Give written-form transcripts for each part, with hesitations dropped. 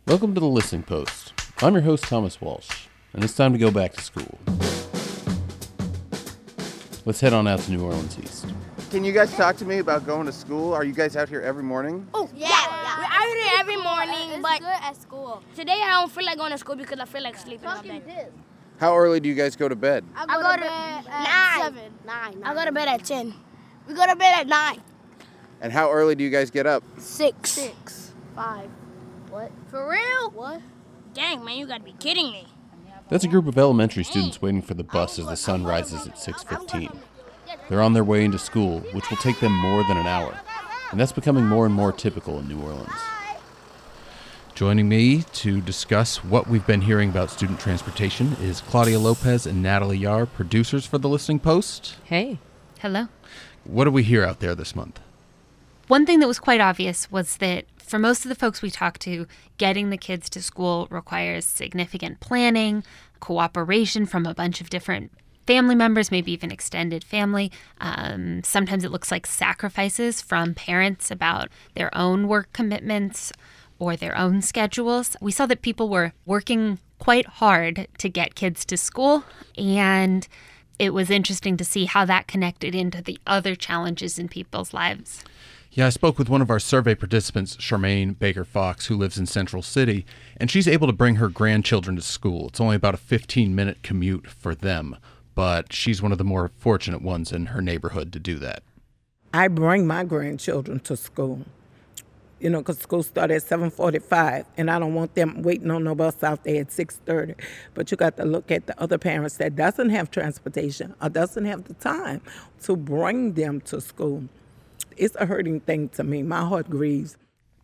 Welcome to the Listening Post. I'm your host, Thomas Walsh, and it's time to go back to school. Let's head on out to New Orleans East. Can you guys talk to me about going to school? Are you guys out here every morning? Oh, yeah. We're out here every morning, but good at school. Today I don't feel like going to school because I feel like sleeping all day. How early do you guys go to bed? I go to bed at 7. 9. I go to bed at 10. We go to bed at 9. And how early do you guys get up? 6. 5. What? For real? What? Dang, man, you gotta be kidding me. That's a group of elementary students waiting for the bus as the sun rises at 6:15. They're on their way into school, which will take them more than an hour, and that's becoming more and more typical in New Orleans. Joining me to discuss what we've been hearing about student transportation is Claudia Lopez and Natalie Yar, producers for The Listening Post. Hey. Hello. What do we hear out there this month? One thing that was quite obvious was that for most of the folks we talked to, getting the kids to school requires significant planning, cooperation from a bunch of different family members, maybe even extended family. Sometimes it looks like sacrifices from parents about their own work commitments or their own schedules. We saw that people were working quite hard to get kids to school, and it was interesting to see how that connected into the other challenges in people's lives. Yeah, I spoke with one of our survey participants, Charmaine Baker-Fox, who lives in Central City, and she's able to bring her grandchildren to school. It's only about a 15-minute commute for them, but she's one of the more fortunate ones in her neighborhood to do that. I bring my grandchildren to school, because school starts at 7:45, and I don't want them waiting on no bus out there at 6:30. But you got to look at the other parents that doesn't have transportation or doesn't have the time to bring them to school. It's a hurting thing to me. My heart grieves.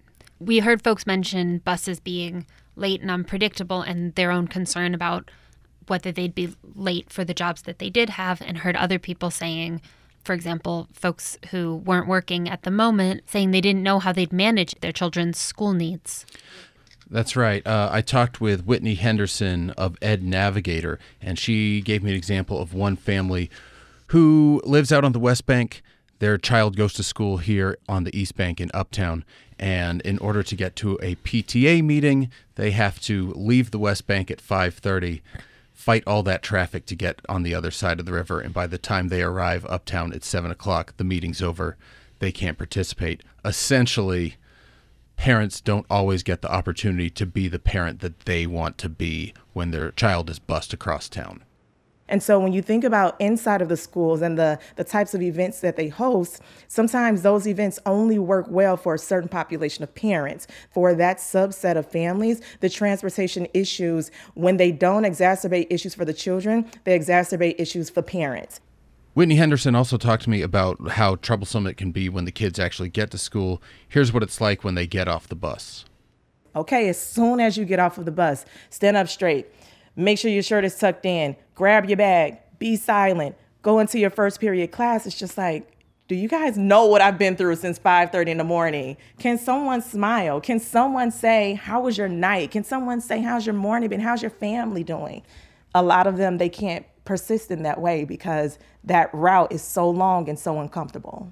We heard folks mention buses being late and unpredictable and their own concern about whether they'd be late for the jobs that they did have, and heard other people saying, for example, folks who weren't working at the moment, saying they didn't know how they'd manage their children's school needs. That's right. I talked with Whitney Henderson of Ed Navigator, and she gave me an example of one family who lives out on the West Bank. Their child goes to school here on the East Bank in Uptown, and in order to get to a PTA meeting, they have to leave the West Bank at 5:30, fight all that traffic to get on the other side of the river, and by the time they arrive uptown at 7 o'clock, the meeting's over. They can't participate. Essentially, parents don't always get the opportunity to be the parent that they want to be when their child is bused across town. And so when you think about inside of the schools and the types of events that they host, sometimes those events only work well for a certain population of parents. For that subset of families, the transportation issues, when they don't exacerbate issues for the children, they exacerbate issues for parents. Whitney Henderson also talked to me about how troublesome it can be when the kids actually get to school. Here's what it's like when they get off the bus. Okay, as soon as you get off of the bus, stand up straight. Make sure your shirt is tucked in. Grab your bag. Be silent. Go into your first period class. It's just like, do you guys know what I've been through since 5:30 in the morning? Can someone smile? Can someone say, how was your night? Can someone say, how's your morning been? How's your family doing? A lot of them, they can't persist in that way because that route is so long and so uncomfortable.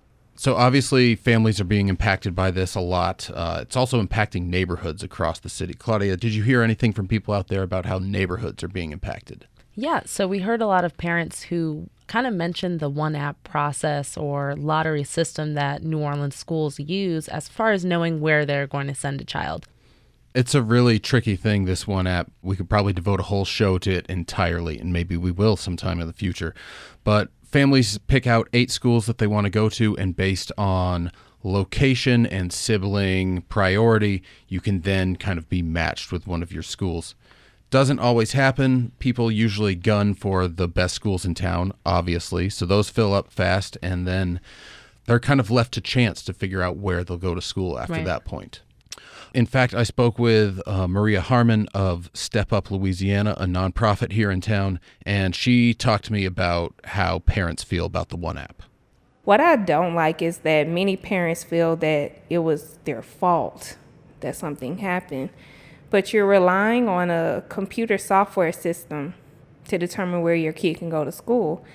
So obviously families are being impacted by this a lot. It's also impacting neighborhoods across the city. Claudia, did you hear anything from people out there about how neighborhoods are being impacted? Yeah, so we heard a lot of parents who kind of mentioned the one app process or lottery system that New Orleans schools use as far as knowing where they're going to send a child. It's a really tricky thing, this one app. We could probably devote a whole show to it entirely, and maybe we will sometime in the future. But families pick out 8 schools that they want to go to, and based on location and sibling priority, you can then kind of be matched with one of your schools. Doesn't always happen. People usually gun for the best schools in town, obviously, so those fill up fast, and then they're kind of left to chance to figure out where they'll go to school after that point. In fact, I spoke with Maria Harmon of Step Up Louisiana, a nonprofit here in town, and she talked to me about how parents feel about the One App. What I don't like is that many parents feel that it was their fault that something happened, but you're relying on a computer software system to determine where your kid can go to school.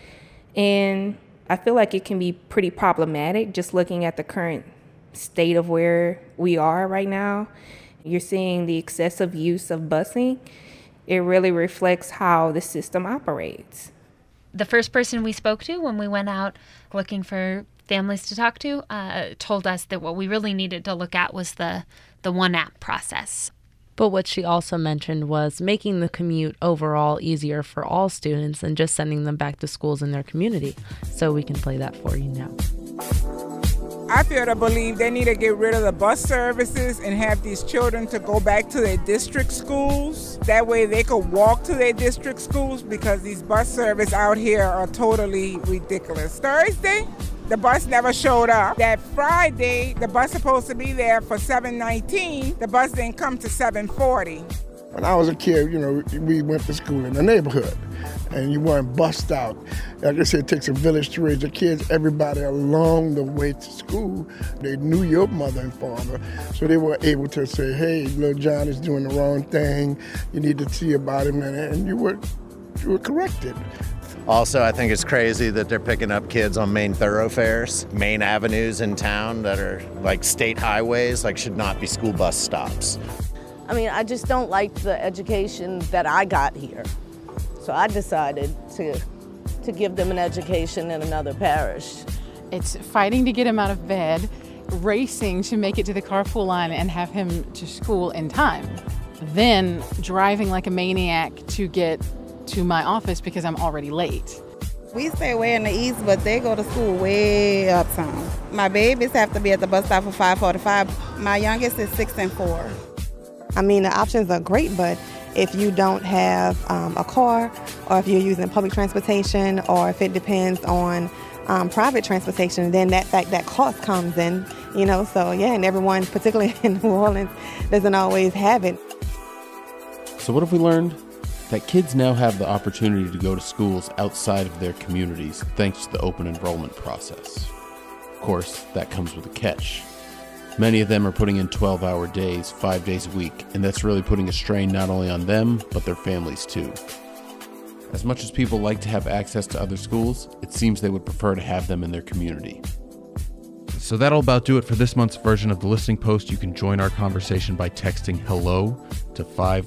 And I feel like it can be pretty problematic just looking at the current state of where we are right now. You're seeing the excessive use of busing. It really reflects how the system operates. The first person we spoke to when we went out looking for families to talk to told us that what we really needed to look at was the one app process. But what she also mentioned was making the commute overall easier for all students and just sending them back to schools in their community. So we can play that for you now. I feel to believe they need to get rid of the bus services and have these children to go back to their district schools. That way they could walk to their district schools, because these bus services out here are totally ridiculous. Thursday, the bus never showed up. That Friday, the bus supposed to be there for 7:19. The bus didn't come to 7:40. When I was a kid, we went to school in the neighborhood, and you weren't bussed out. Like I said, it takes a village to raise your kids. Everybody along the way to school, they knew your mother and father, so they were able to say, hey, little John is doing the wrong thing. You need to see about him, and you were corrected. Also, I think it's crazy that they're picking up kids on main thoroughfares, main avenues in town that are like state highways, like should not be school bus stops. I mean, I just don't like the education that I got here. So I decided to give them an education in another parish. It's fighting to get him out of bed, racing to make it to the carpool line and have him to school in time, then driving like a maniac to get to my office because I'm already late. We stay way in the east, but they go to school way uptown. My babies have to be at the bus stop for 5:45. My youngest is 6 and 4. I mean, the options are great, but if you don't have a car, or if you're using public transportation, or if it depends on private transportation, then that cost comes in, So, yeah, and everyone, particularly in New Orleans, doesn't always have it. So what have we learned? That kids now have the opportunity to go to schools outside of their communities thanks to the open enrollment process. Of course, that comes with a catch. Many of them are putting in 12-hour days, 5 days a week, and that's really putting a strain not only on them, but their families too. As much as people like to have access to other schools, it seems they would prefer to have them in their community. So that'll about do it for this month's version of the Listening Post. You can join our conversation by texting HELLO to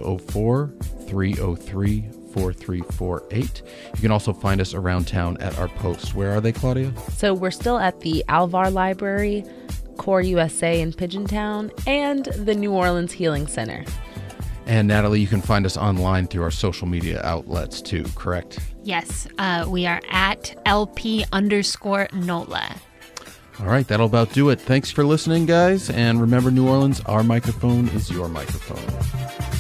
504-303-4348. You can also find us around town at our posts. Where are they, Claudia? So we're still at the Alvar Library, Core USA in Pigeontown, and the New Orleans Healing Center. And Natalie, you can find us online through our social media outlets too, correct? Yes, we are at LP_NOLA. All right, that'll about do it. Thanks for listening, guys. And remember, New Orleans, our microphone is your microphone.